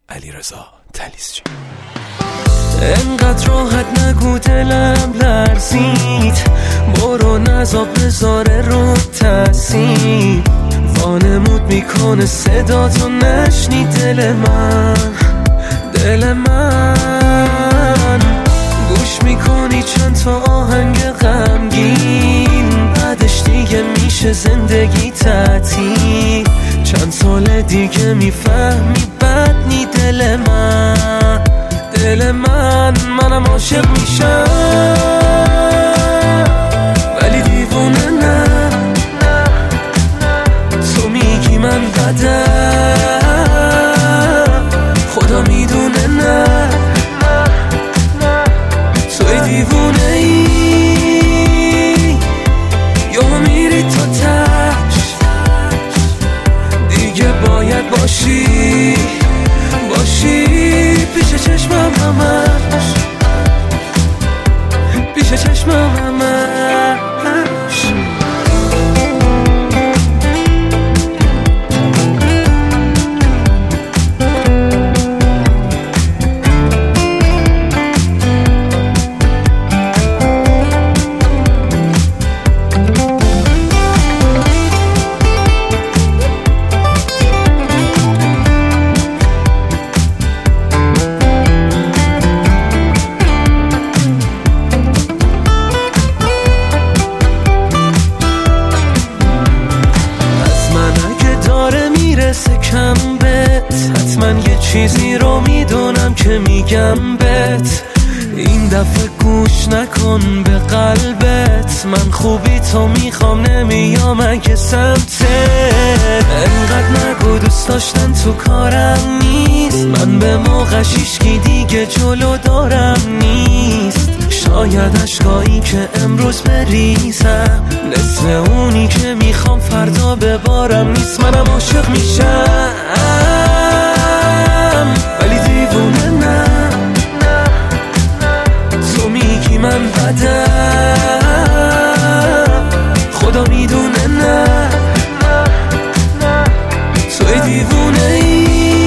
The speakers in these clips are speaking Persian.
علیرضا طلیسچی. انقدر راحت نگو دلم لرزید، برو نذاب بذاره رو تاثیر، وانمود میکنه صدا تو نشنی دل من گوش میکنی چند تا آهنگ غمگین، بعدش دیگه میشه زندگی تعطیل، چند سال دیگه میفهمی بد نی دل منم عاشق میشم ولی دیوونه نه، تو میگی من بدم خدا میدونه نه، توی دیوونه ای یا میری تا تش، دیگه باید باشی پیش چشمم همش، پیش چشمم همش. کم بهت حتما یه چیزی رو میدونم که میگم بهت، این دفعه گوش نکن به قلبت، من خوبی تو میخوام نمیام اگه سمتت، انقدر نگو دوست داشتن تو کارم نیست، من به موقع هیچکی دیگه جلو دارم نیست، شاید عشقایی که امروز بریزم نصف اونی که میخوام فردا ببارم نیست، منم عاشق میشم ولی دیوونه نه، تو میگی من بدم خدا میدونه نه، توی دیوونه ای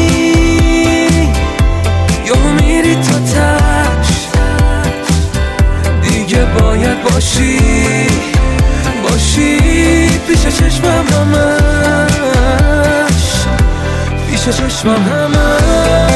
یا میری تا تش، دیگه باید باشی پیش چشمم همش، پیش چشمم همش.